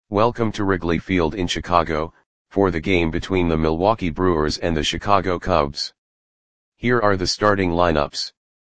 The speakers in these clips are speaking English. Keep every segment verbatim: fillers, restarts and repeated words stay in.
Welcome to Wrigley Field in Chicago, for the game between the Milwaukee Brewers and the Chicago Cubs. Here are the starting lineups.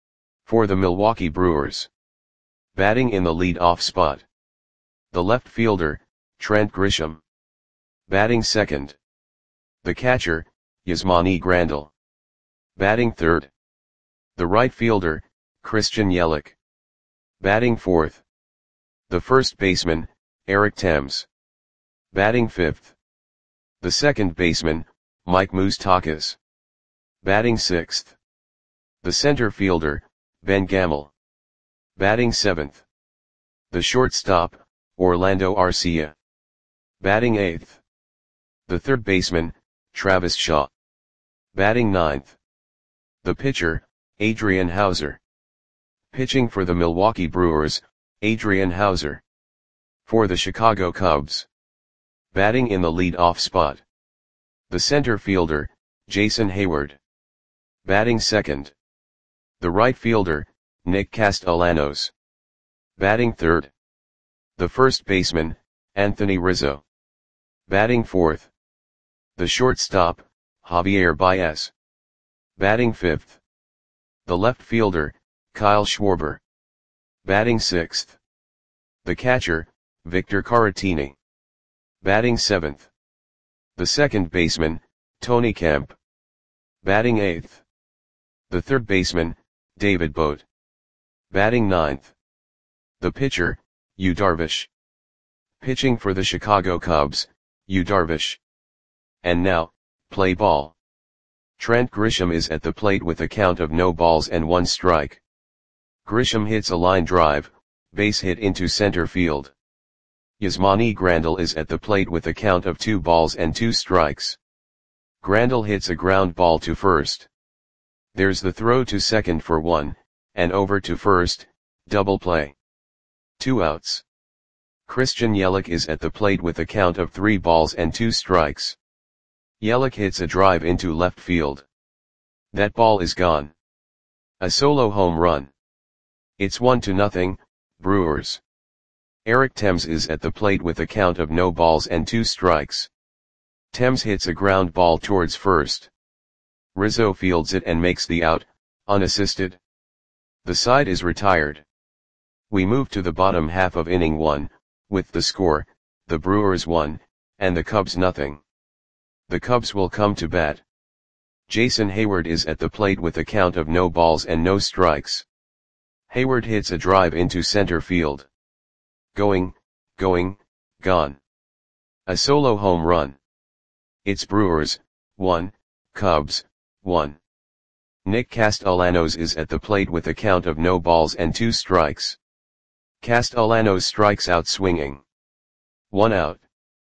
For the Milwaukee Brewers. Batting in the lead-off spot. The left fielder, Trent Grisham. Batting second. The catcher, Yasmani Grandal. Batting third. The right fielder, Christian Yelich. Batting fourth. The first baseman, Eric Thames. Batting fifth. The second baseman, Mike Moustakas. Batting sixth. The center fielder, Ben Gamel. Batting seventh. The shortstop, Orlando Arcia. Batting eighth. The third baseman, Travis Shaw. Batting ninth. The pitcher, Adrian Houser. Pitching for the Milwaukee Brewers, Adrian Houser. For the Chicago Cubs. Batting in the lead-off spot. The center fielder, Jason Heyward. Batting second. The right fielder, Nick Castellanos. Batting third. The first baseman, Anthony Rizzo. Batting fourth. The shortstop, Javier Baez. Batting fifth. The left fielder, Kyle Schwarber. Batting sixth. The catcher, Victor Caratini. Batting seventh. The second baseman, Tony Kemp. Batting eighth. The third baseman, David Bote. Batting ninth. The pitcher, Yu Darvish. Pitching for the Chicago Cubs, Yu Darvish. And now, play ball. Trent Grisham is at the plate with a count of no balls and one strike. Grisham hits a line drive, base hit into center field. Yasmani Grandal is at the plate with a count of two balls and two strikes. Grandal hits a ground ball to first. There's the throw to second for one, and over to first, double play. Two outs. Christian Yelich is at the plate with a count of three balls and two strikes. Yelich hits a drive into left field. That ball is gone. A solo home run. It's one to nothing, Brewers. Eric Thames is at the plate with a count of no balls and two strikes. Thames hits a ground ball towards first. Rizzo fields it and makes the out, unassisted. The side is retired. We move to the bottom half of inning one, with the score, the Brewers one, and the Cubs nothing. The Cubs will come to bat. Jason Heyward is at the plate with a count of no balls and no strikes. Heyward hits a drive into center field. Going, going, gone. A solo home run. It's Brewers, one, Cubs, one. Nick Castellanos is at the plate with a count of no balls and two strikes. Castellanos strikes out swinging. One out.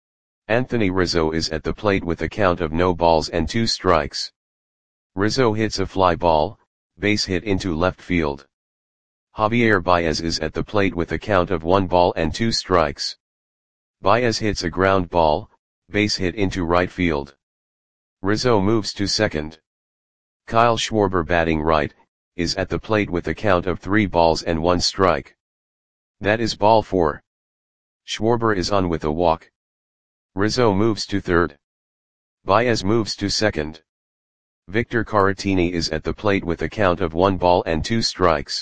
Anthony Rizzo is at the plate with a count of no balls and two strikes. Rizzo hits a fly ball, base hit into left field. Javier Baez is at the plate with a count of one ball and two strikes. Baez hits a ground ball, base hit into right field. Rizzo moves to second. Kyle Schwarber batting right, is at the plate with a count of three balls and one strike. That is ball four. Schwarber is on with a walk. Rizzo moves to third. Baez moves to second. Victor Caratini is at the plate with a count of one ball and two strikes.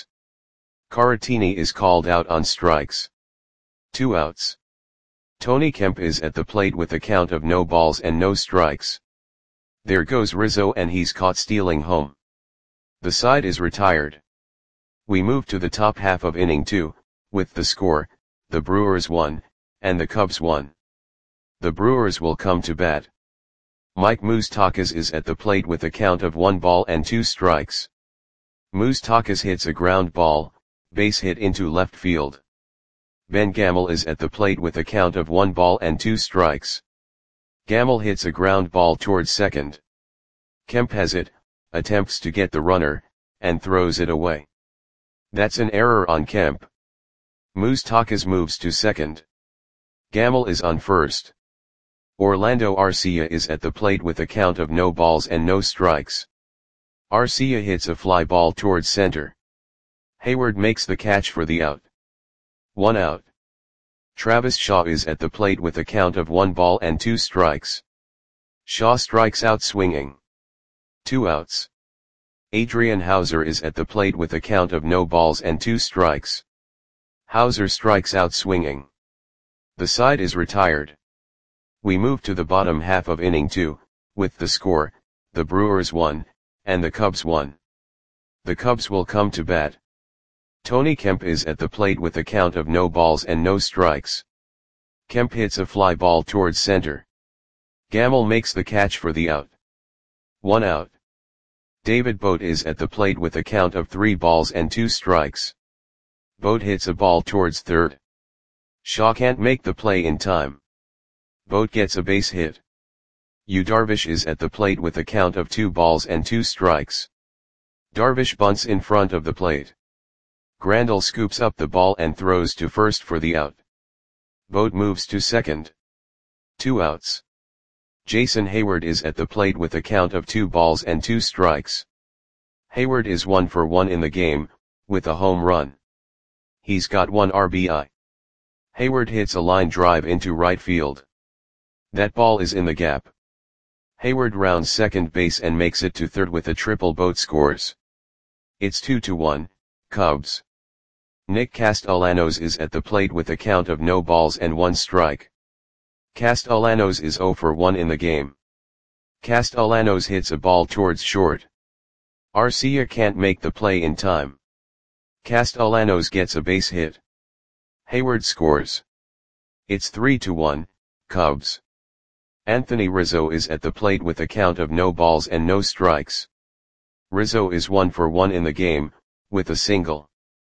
Caratini is called out on strikes. Two outs. Tony Kemp is at the plate with a count of no balls and no strikes. There goes Rizzo and he's caught stealing home. The side is retired. We move to the top half of inning two, with the score, the Brewers one, and the Cubs one. The Brewers will come to bat. Mike Moustakas is at the plate with a count of one ball and two strikes. Moustakas hits a ground ball, base hit into left field. Ben Gamel is at the plate with a count of one ball and two strikes. Gamel hits a ground ball towards second. Kemp has it, attempts to get the runner, and throws it away. That's an error on Kemp. Moustakas moves to second. Gamel is on first. Orlando Arcia is at the plate with a count of no balls and no strikes. Arcia hits a fly ball towards center. Heyward makes the catch for the out. One out. Travis Shaw is at the plate with a count of one ball and two strikes. Shaw strikes out swinging. Two outs. Adrian Hauser is at the plate with a count of no balls and two strikes. Hauser strikes out swinging. The side is retired. We move to the bottom half of inning two, with the score, the Brewers one, and the Cubs one. The Cubs will come to bat. Tony Kemp is at the plate with a count of no balls and no strikes. Kemp hits a fly ball towards center. Gamel makes the catch for the out. One out. David Bote is at the plate with a count of three balls and two strikes. Bote hits a ball towards third. Shaw can't make the play in time. Bote gets a base hit. Yu Darvish is at the plate with a count of two balls and two strikes. Darvish bunts in front of the plate. Grandal scoops up the ball and throws to first for the out. Bote moves to second. Two outs. Jason Hayward is at the plate with a count of two balls and two strikes. Hayward is one for one in the game, with a home run. He's got one R B I. Hayward hits a line drive into right field. That ball is in the gap. Hayward rounds second base and makes it to third with a triple. Bote scores. It's two to one, Cubs. Nick Castellanos is at the plate with a count of no balls and one strike. Castellanos is zero for one in the game. Castellanos hits a ball towards short. Arcia can't make the play in time. Castellanos gets a base hit. Hayward scores. It's three to one, Cubs. Anthony Rizzo is at the plate with a count of no balls and no strikes. Rizzo is one for one in the game, with a single.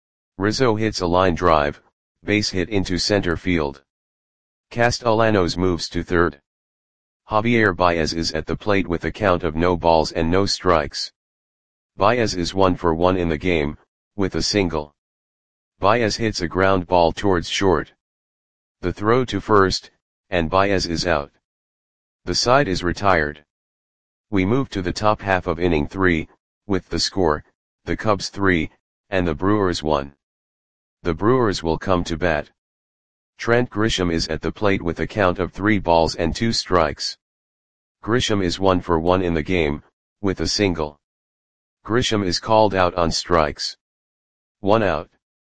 Rizzo hits a line drive, base hit into center field. Castellanos moves to third. Javier Baez is at the plate with a count of no balls and no strikes. Baez is one for one in the game, with a single. Baez hits a ground ball towards short. The throw to first, and Baez is out. The side is retired. We move to the top half of inning three, with the score, the Cubs three, and the Brewers one. The Brewers will come to bat. Trent Grisham is at the plate with a count of three balls and two strikes. Grisham is one for one in the game, with a single. Grisham is called out on strikes. One out.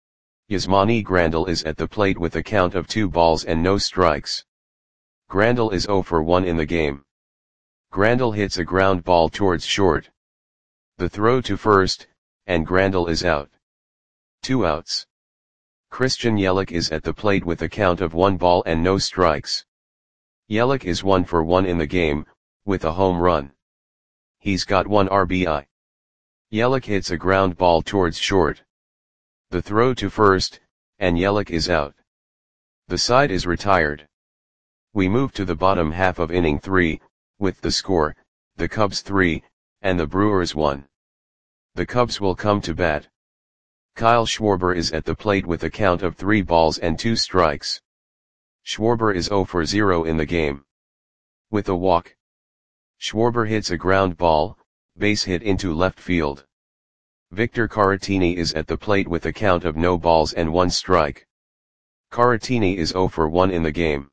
Yasmani Grandal is at the plate with a count of two balls and no strikes. Grandal is zero for one in the game. Grandal hits a ground ball towards short. The throw to first, and Grandal is out. Two outs. Christian Yelich is at the plate with a count of one ball and no strikes. Yelich is one for one in the game, with a home run. He's got one R B I. Yelich hits a ground ball towards short. The throw to first, and Yelich is out. The side is retired. We move to the bottom half of inning three, with the score, the Cubs three, and the Brewers one. The Cubs will come to bat. Kyle Schwarber is at the plate with a count of three balls and two strikes. Schwarber is zero for zero in the game. With a walk. Schwarber hits a ground ball, base hit into left field. Victor Caratini is at the plate with a count of no balls and one strike. Caratini is zero for one in the game.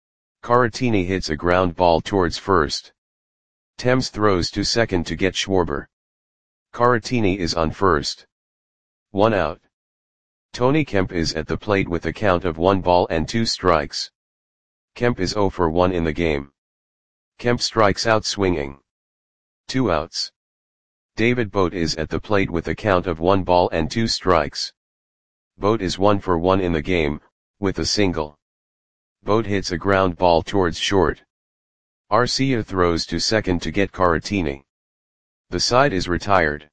Caratini hits a ground ball towards first. Thames throws to second to get Schwarber. Caratini is on first. One out. Tony Kemp is at the plate with a count of one ball and two strikes. Kemp is zero for one in the game. Kemp strikes out swinging. Two outs. David Bote is at the plate with a count of one ball and two strikes. Bote is one for one in the game, with a single. Bote hits a ground ball towards short. Arcia throws to second to get Caratini. The side is retired.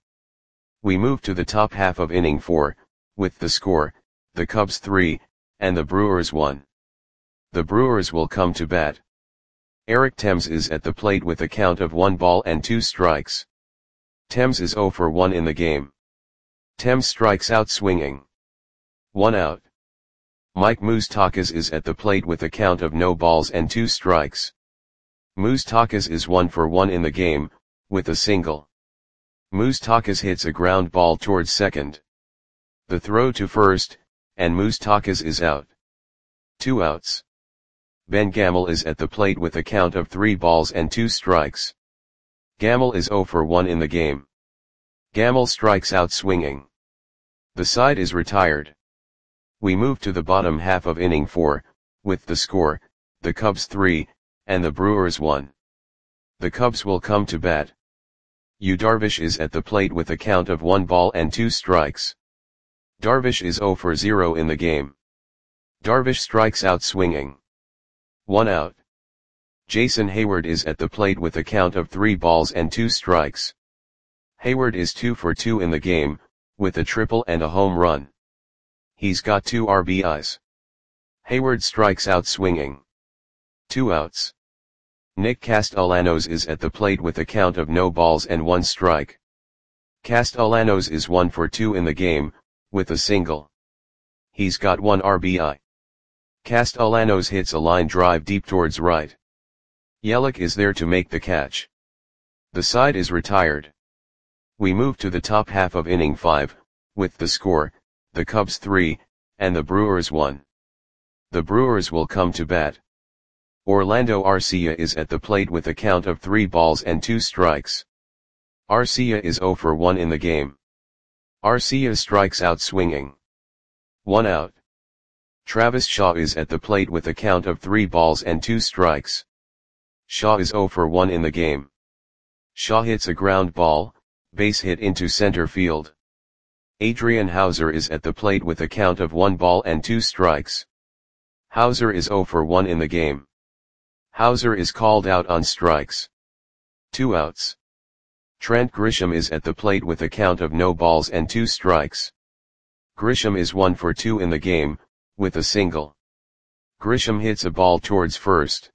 We move to the top half of inning four, with the score, the Cubs three, and the Brewers one. The Brewers will come to bat. Eric Thames is at the plate with a count of one ball and two strikes. Thames is zero for one in the game. Thames strikes out swinging. One out. Mike Moustakas is at the plate with a count of no balls and two strikes. Moustakas is one for one in the game, with a single. Moustakas hits a ground ball towards second. The throw to first, and Moustakas is out. Two outs. Ben Gamel is at the plate with a count of three balls and two strikes. Gamel is zero for one in the game. Gamel strikes out swinging. The side is retired. We move to the bottom half of inning four, with the score, the Cubs three, and the Brewers one. The Cubs will come to bat. Yu Darvish is at the plate with a count of one ball and two strikes. Darvish is zero for zero in the game. Darvish strikes out swinging. One out. Jason Heyward is at the plate with a count of three balls and two strikes. Heyward is two for two in the game, with a triple and a home run. He's got two R B Is. Heyward strikes out swinging. Two outs. Nick Castellanos is at the plate with a count of no balls and one strike. Castellanos is one for two in the game, with a single. He's got one R B I. Castellanos hits a line drive deep towards right. Yelich is there to make the catch. The side is retired. We move to the top half of inning five, with the score, the Cubs three, and the Brewers one. The Brewers will come to bat. Orlando Arcia is at the plate with a count of three balls and two strikes. Arcia is zero for one in the game. Arcia strikes out swinging. One out. Travis Shaw is at the plate with a count of three balls and two strikes. Shaw is zero for one in the game. Shaw hits a ground ball, base hit into center field. Adrian Hauser is at the plate with a count of one ball and two strikes. Hauser is zero for one in the game. Hauser is called out on strikes. Two outs. Trent Grisham is at the plate with a count of no balls and two strikes. Grisham is one for two in the game, with a single. Grisham hits a ball towards first.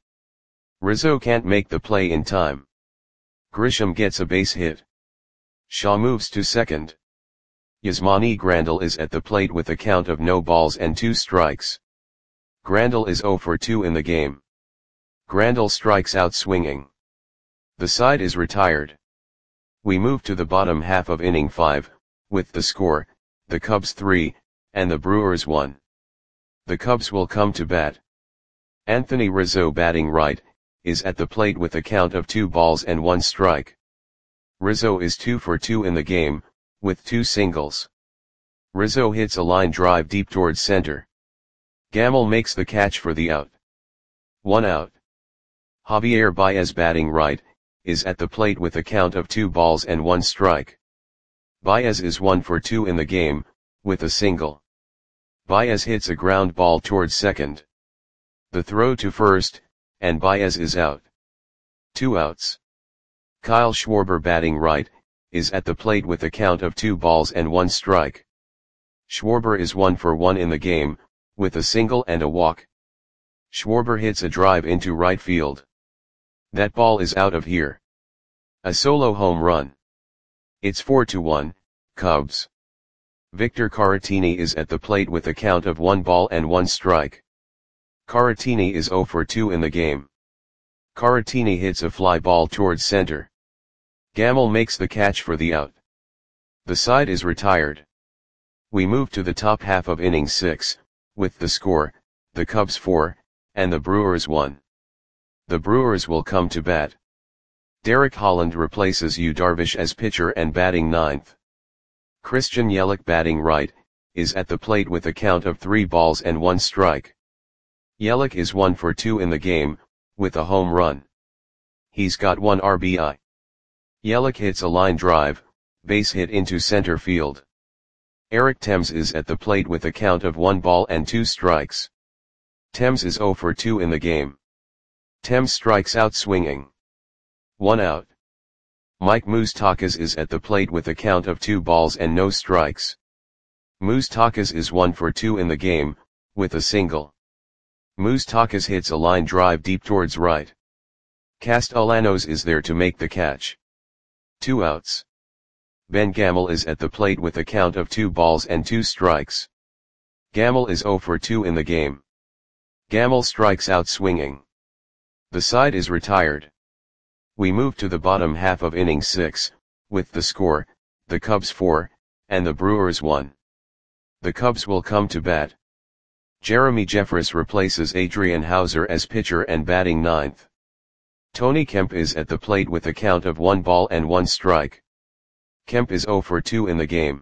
Rizzo can't make the play in time. Grisham gets a base hit. Shaw moves to second. Yasmani Grandal is at the plate with a count of no balls and two strikes. Grandal is zero for two in the game. Grandal strikes out swinging. The side is retired. We move to the bottom half of inning five, with the score, the Cubs three, and the Brewers one. The Cubs will come to bat. Anthony Rizzo, batting right, is at the plate with a count of two balls and one strike. Rizzo is two for two in the game, with two singles. Rizzo hits a line drive deep towards center. Gamel makes the catch for the out. One out. Javier Baez, batting right, is at the plate with a count of two balls and one strike. Baez is one for two in the game, with a single. Baez hits a ground ball towards second. The throw to first, and Baez is out. Two outs. Kyle Schwarber, batting right, is at the plate with a count of two balls and one strike. Schwarber is one for one in the game, with a single and a walk. Schwarber hits a drive into right field. That ball is out of here. A solo home run. It's four to one, Cubs. Victor Caratini is at the plate with a count of one ball and one strike. Caratini is zero for two in the game. Caratini hits a fly ball towards center. Gamel makes the catch for the out. The side is retired. We move to the top half of inning six, with the score, the Cubs four, and the Brewers one. The Brewers will come to bat. Derek Holland replaces Yu Darvish as pitcher and batting ninth. Christian Yelich, batting right, is at the plate with a count of three balls and one strike. Yelich is one for two in the game, with a home run. He's got one R B I. Yelich hits a line drive, base hit into center field. Eric Thames is at the plate with a count of one ball and two strikes. Thames is zero for two in the game. Thames strikes out swinging. One out. Mike Moustakas is at the plate with a count of two balls and no strikes. Moustakas is one for two in the game, with a single. Moustakas hits a line drive deep towards right. Castellanos is there to make the catch. Two outs. Ben Gamel is at the plate with a count of two balls and two strikes. Gamel is zero for two in the game. Gamel strikes out swinging. The side is retired. We move to the bottom half of inning six, with the score, the Cubs four, and the Brewers one. The Cubs will come to bat. Jeremy Jeffress replaces Adrian Hauser as pitcher and batting ninth. Tony Kemp is at the plate with a count of one ball and one strike. Kemp is zero for two in the game.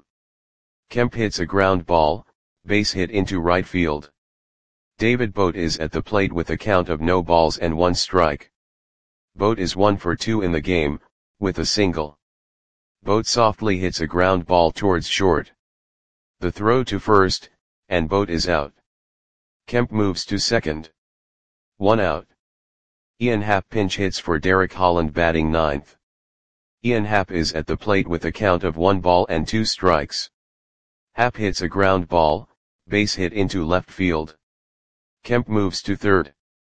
Kemp hits a ground ball, base hit into right field. David Bote is at the plate with a count of no balls and one strike. Bote is one for two in the game, with a single. Bote softly hits a ground ball towards short. The throw to first, and Bote is out. Kemp moves to second. One out. Ian Happ pinch hits for Derek Holland batting ninth. Ian Happ is at the plate with a count of one ball and two strikes. Happ hits a ground ball, base hit into left field. Kemp moves to third.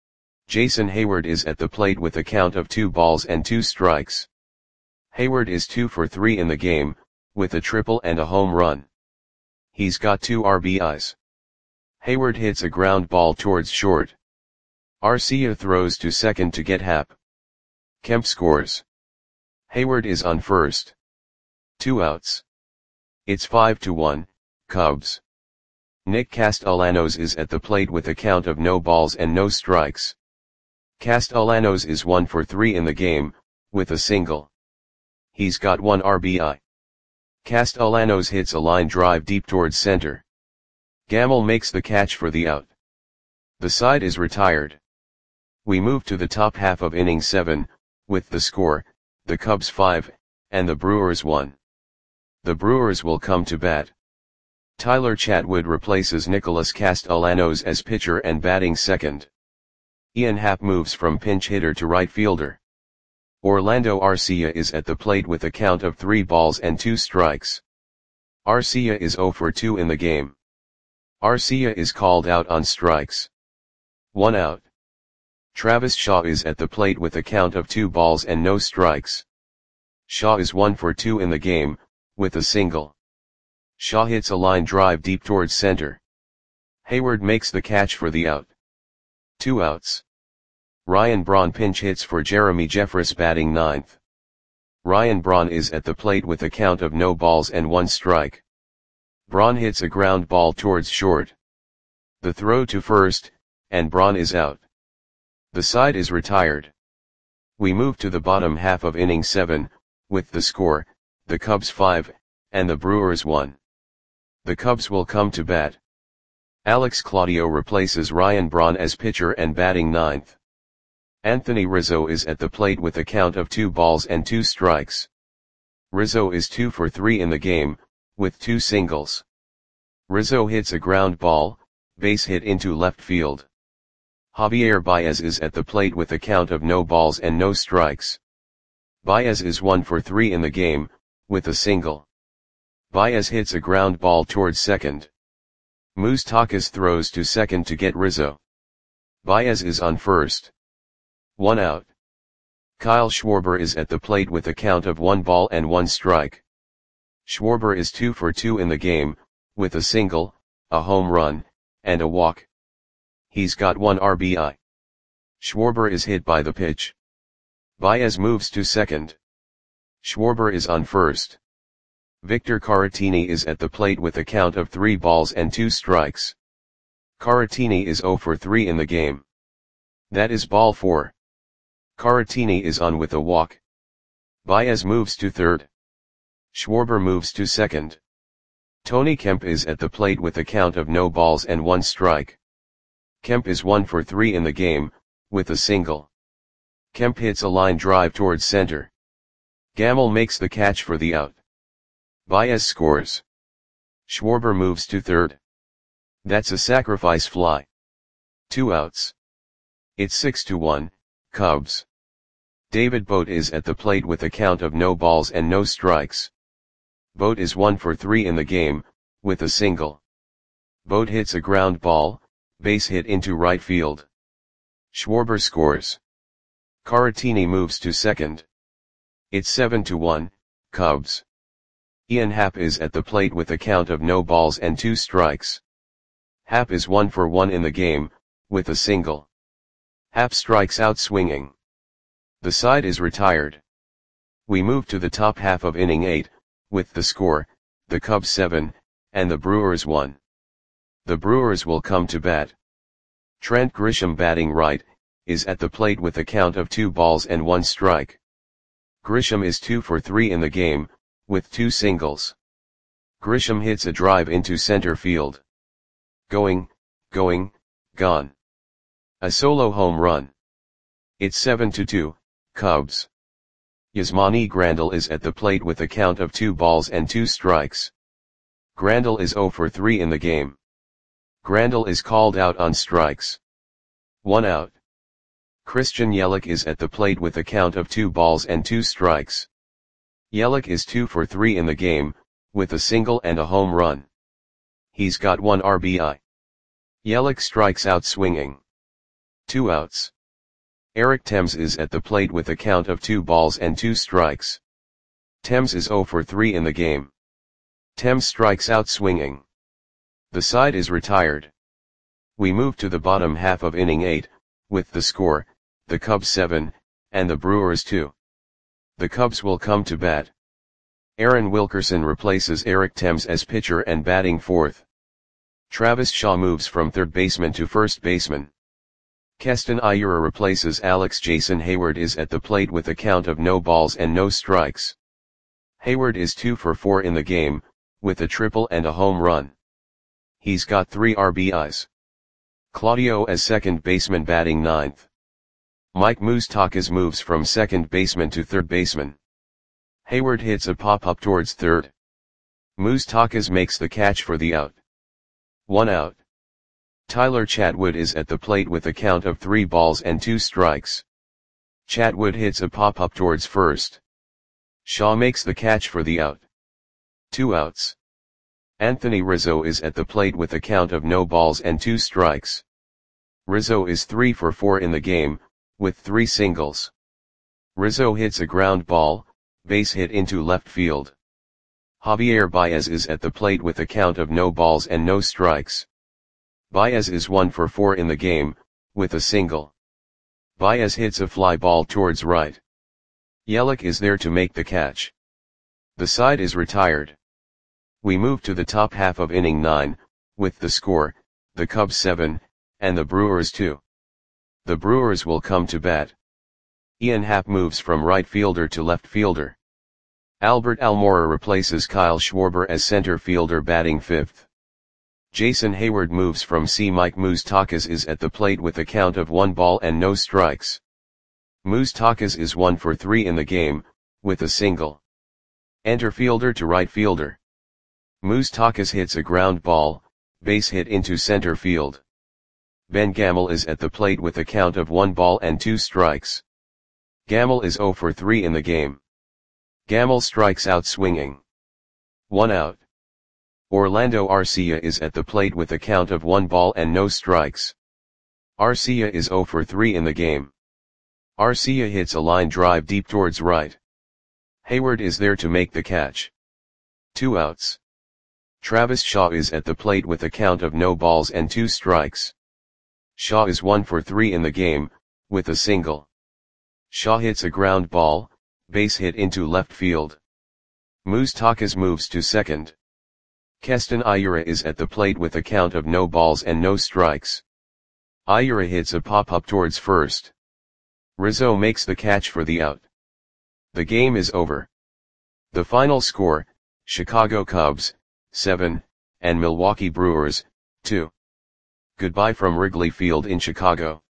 Jason Hayward is at the plate with a count of two balls and two strikes. Hayward is two for three in the game, with a triple and a home run. He's got two R B Is. Hayward hits a ground ball towards short. Arcia throws to second to get Happ. Kemp scores. Hayward is on first. Two outs. It's five to one, Cubs. Nick Castellanos is at the plate with a count of no balls and no strikes. Castellanos is one for three in the game, with a single. He's got one R B I. Castellanos hits a line drive deep towards center. Gamble makes the catch for the out. The side is retired. We move to the top half of inning seven, with the score, the Cubs five, and the Brewers one. The Brewers will come to bat. Tyler Chatwood replaces Nicholas Castellanos as pitcher and batting second. Ian Happ moves from pinch hitter to right fielder. Orlando Arcia is at the plate with a count of three balls and two strikes. Arcia is zero for two in the game. Arcia is called out on strikes. One out. Travis Shaw is at the plate with a count of two balls and no strikes. Shaw is one for two in the game, with a single. Shaw hits a line drive deep towards center. Hayward makes the catch for the out. Two outs. Ryan Braun pinch hits for Jeremy Jeffress batting ninth. Ryan Braun is at the plate with a count of no balls and one strike. Braun hits a ground ball towards short. The throw to first, and Braun is out. The side is retired. We move to the bottom half of inning seven, with the score, the Cubs five, and the Brewers one. The Cubs will come to bat. Alex Claudio replaces Ryan Braun as pitcher and batting ninth. Anthony Rizzo is at the plate with a count of two balls and two strikes. Rizzo is two for three in the game, with two singles. Rizzo hits a ground ball, base hit into left field. Javier Baez is at the plate with a count of no balls and no strikes. Baez is one for three in the game, with a single. Baez hits a ground ball towards second. Moustakas throws to second to get Rizzo. Baez is on first. One out. Kyle Schwarber is at the plate with a count of one ball and one strike. Schwarber is two for two in the game, with a single, a home run, and a walk. He's got one R B I. Schwarber is hit by the pitch. Baez moves to second. Schwarber is on first. Victor Caratini is at the plate with a count of three balls and two strikes. Caratini is zero for three in the game. That is ball four. Caratini is on with a walk. Baez moves to third. Schwarber moves to second. Tony Kemp is at the plate with a count of no balls and one strike. Kemp is one for three in the game, with a single. Kemp hits a line drive towards center. Gamble makes the catch for the out. Baez scores. Schwarber moves to third. That's a sacrifice fly. Two outs. It's six to one, Cubs. David Bote is at the plate with a count of no balls and no strikes. Bote is one for three in the game, with a single. Bote hits a ground ball, base hit into right field. Schwarber scores. Caratini moves to second. It's seven to one, Cubs. Ian Happ is at the plate with a count of no balls and two strikes. Happ is one for one in the game, with a single. Happ strikes out swinging. The side is retired. We move to the top half of inning eight, with the score, the Cubs seven, and the Brewers one. The Brewers will come to bat. Trent Grisham, batting right, is at the plate with a count of two balls and one strike. Grisham is two for three in the game, with two singles. Grisham hits a drive into center field. Going, going, gone. A solo home run. It's seven to two, Cubs. Yasmani Grandal is at the plate with a count of two balls and two strikes. Grandal is zero for three in the game. Grandal is called out on strikes. One out. Christian Yelich is at the plate with a count of two balls and two strikes. Yelich is two for three in the game, with a single and a home run. He's got one R B I. Yelich strikes out swinging. Two outs. Eric Thames is at the plate with a count of two balls and two strikes. Thames is zero for three in the game. Thames strikes out swinging. The side is retired. We move to the bottom half of inning eight, with the score, the Cubs seven, and the Brewers two. The Cubs will come to bat. Aaron Wilkerson replaces Eric Thames as pitcher and batting fourth. Travis Shaw moves from third baseman to first baseman. Keston Hiura replaces Alex. Jason Heyward is at the plate with a count of no balls and no strikes. Heyward is two for four in the game, with a triple and a home run. He's got three R B Is. Claudio as second baseman, batting ninth. Mike Moustakas moves from second baseman to third baseman. Heyward hits a pop-up towards third. Moustakas makes the catch for the out. One out. Tyler Chatwood is at the plate with a count of three balls and two strikes. Chatwood hits a pop-up towards first. Shaw makes the catch for the out. Two outs. Anthony Rizzo is at the plate with a count of no balls and two strikes. Rizzo is three for four in the game, with three singles. Rizzo hits a ground ball, base hit into left field. Javier Baez is at the plate with a count of no balls and no strikes. Baez is one for four in the game, with a single. Baez hits a fly ball towards right. Yelich is there to make the catch. The side is retired. We move to the top half of inning nine, with the score, the Cubs seven, and the Brewers two. The Brewers will come to bat. Ian Happ moves from right fielder to left fielder. Albert Almora replaces Kyle Schwarber as center fielder, batting fifth. Jason Heyward moves from C. Mike Moustakas is at the plate with a count of one ball and no strikes. Moustakas is one for three in the game, with a single. Enter fielder to right fielder. Moustakas hits a ground ball, base hit into center field. Ben Gamel is at the plate with a count of one ball and two strikes. Gamel is zero for three in the game. Gamel strikes out swinging. One out. Orlando Arcia is at the plate with a count of one ball and no strikes. Arcia is zero for three in the game. Arcia hits a line drive deep towards right. Heyward is there to make the catch. Two outs. Travis Shaw is at the plate with a count of no balls and two strikes. Shaw is one for three in the game, with a single. Shaw hits a ground ball, base hit into left field. Moustakas moves to second. Keston Hiura is at the plate with a count of no balls and no strikes. Hiura hits a pop-up towards first. Rizzo makes the catch for the out. The game is over. The final score, Chicago Cubs, seven, and Milwaukee Brewers, two. Goodbye from Wrigley Field in Chicago.